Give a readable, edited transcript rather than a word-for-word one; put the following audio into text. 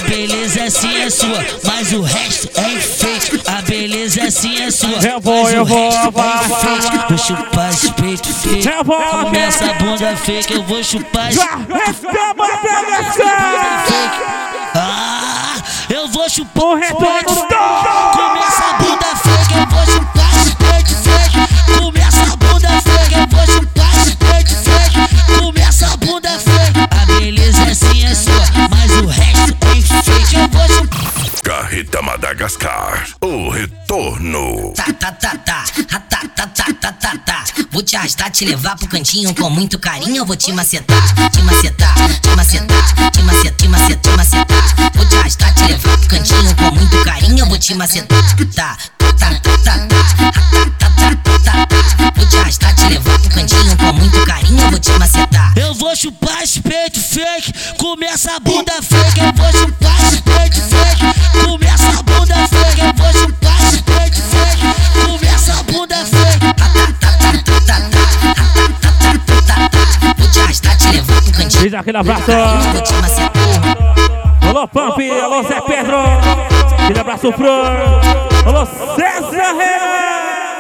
beleza sim é sua, mas o resto é enfeite. A beleza sim é sua, eu vou, vou chupar esse peito fake. Começa a bunda fake, eu vou chupar esse eu vou chupar o retorno. Começa a bunda fake, eu vou chupar esse peito fake. Começa a bunda fake, eu vou chupar esse peito fake. Começa a bunda fake. A beleza sim é sua, mas o resto é enfeite. Eu vou chupar. Carreta Madagascar, o retorno. Vou te arrastar, te levar pro cantinho com muito carinho. Eu vou te macetar, te macetar, te macetar, te macetar, te macetar, te macetar. Vou te arrastar, te levar pro cantinho com muito carinho. Eu vou te macetar, Vou te arrastar, te levar pro cantinho com muito carinho. Eu vou te macetar. Eu vou chupar esse peito fake. Começa a bunda fake. Eu vou chupar esse peito fake. Começa a bunda fake. Eu vou chupar esse peito fake. Começa a bunda fake. Vou te arrastar, te levar pro cantinho. Diz aquele abraço. Vou te macetar. Alô, Pump, alô, Zé Pedro. Aquele abraço pro... Alô, César Renan.